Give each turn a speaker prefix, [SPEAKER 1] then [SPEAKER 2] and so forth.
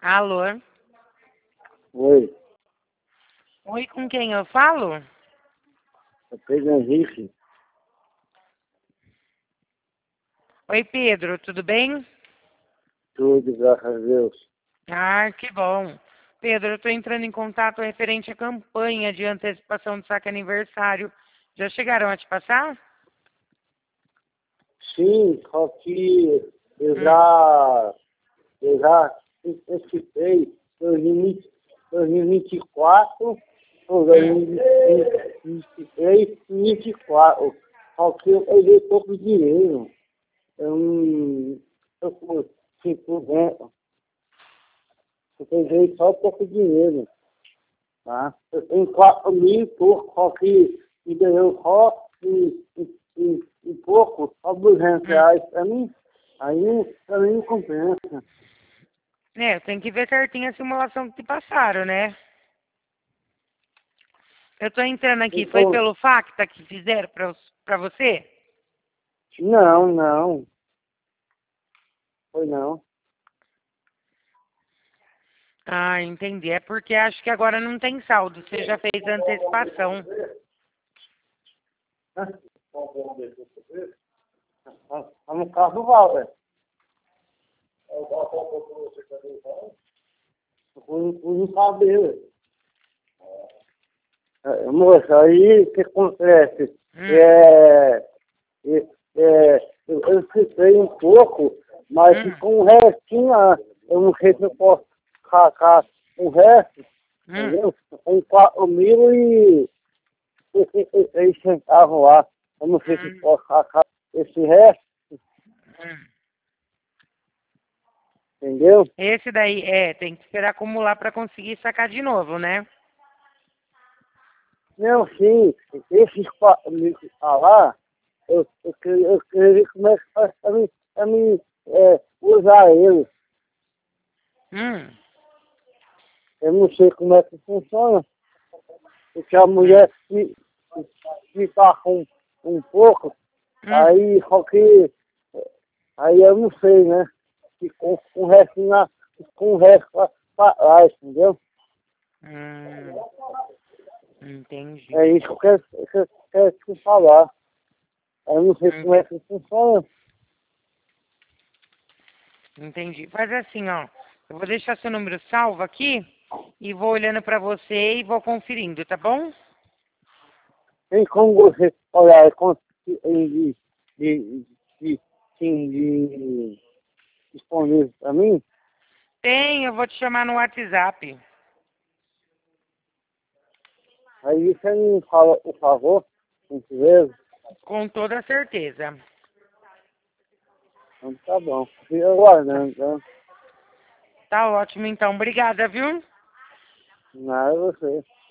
[SPEAKER 1] Alô?
[SPEAKER 2] Oi,
[SPEAKER 1] Oi, com quem eu falo?
[SPEAKER 2] é Pedro Henrique.
[SPEAKER 1] Oi, Pedro, tudo bem?
[SPEAKER 2] Tudo, graças a Deus.
[SPEAKER 1] Ah, que bom. Pedro, eu estou entrando em contato referente à campanha de antecipação do saque aniversário. Já chegaram a te passar?
[SPEAKER 2] Sim, só que eu
[SPEAKER 1] Hum.
[SPEAKER 2] já, eu já antecipei 2024 ou
[SPEAKER 1] Hum.
[SPEAKER 2] 2023, 2024. Só que eu peguei pouco dinheiro. Eu não estou com 5%. Eu peguei só pouco dinheiro. Tá? Eu tenho 4 mil e pouco, só que me deu só e pouco, só 200
[SPEAKER 1] Hum.
[SPEAKER 2] reais para mim. Aí para mim não compensa.
[SPEAKER 1] É, tem que ver certinho a simulação que te passaram, né? Eu estou entrando aqui, foi
[SPEAKER 2] Então,
[SPEAKER 1] pelo Facta que fizeram pra você?
[SPEAKER 2] não, foi não.
[SPEAKER 1] Ah, entendi. É porque acho que agora não tem saldo. Você já fez a antecipação.
[SPEAKER 2] Tá no carro do Walter. Fui no carro dele. Moça, aí o que acontece?
[SPEAKER 1] Hum.
[SPEAKER 2] É, eu fiquei um pouco, mas
[SPEAKER 1] Hum.
[SPEAKER 2] ficou um restinho lá. Eu não sei se eu posso sacar o resto,
[SPEAKER 1] Hum.
[SPEAKER 2] entendeu? Em 4.006 centavos lá. Eu não sei se eu
[SPEAKER 1] Hum.
[SPEAKER 2] posso sacar esse resto,
[SPEAKER 1] Hum.
[SPEAKER 2] entendeu?
[SPEAKER 1] Esse daí, tem que esperar acumular para conseguir sacar de novo, né?
[SPEAKER 2] Não, sim, esses 4.000 que tá lá, eu queria ver como é que faz pra mim usar ele.
[SPEAKER 1] Hum.
[SPEAKER 2] Eu não sei como é que funciona, porque a
[SPEAKER 1] Hum.
[SPEAKER 2] mulher me passa um pouco,
[SPEAKER 1] Hum.
[SPEAKER 2] aí só que aí eu não sei, né? E com o resto com o resto pra trás, entendeu?
[SPEAKER 1] Hum. Entendi.
[SPEAKER 2] É isso que eu quero te falar. Eu não sei como é
[SPEAKER 1] Ente-
[SPEAKER 2] que funciona.
[SPEAKER 1] Entendi. Faz assim, ó. Eu vou deixar seu número salvo aqui e vou olhando para você e vou conferindo, tá bom?
[SPEAKER 2] Tem como você olhar de, de, de, sim, de disponível para mim?
[SPEAKER 1] Tem, eu vou te chamar no WhatsApp.
[SPEAKER 2] Aí você me fala, por favor, por gentileza.
[SPEAKER 1] Com toda certeza.
[SPEAKER 2] Então tá bom. Fica aguardando, então.
[SPEAKER 1] Tá ótimo, então. Obrigada, viu?
[SPEAKER 2] Nada a você.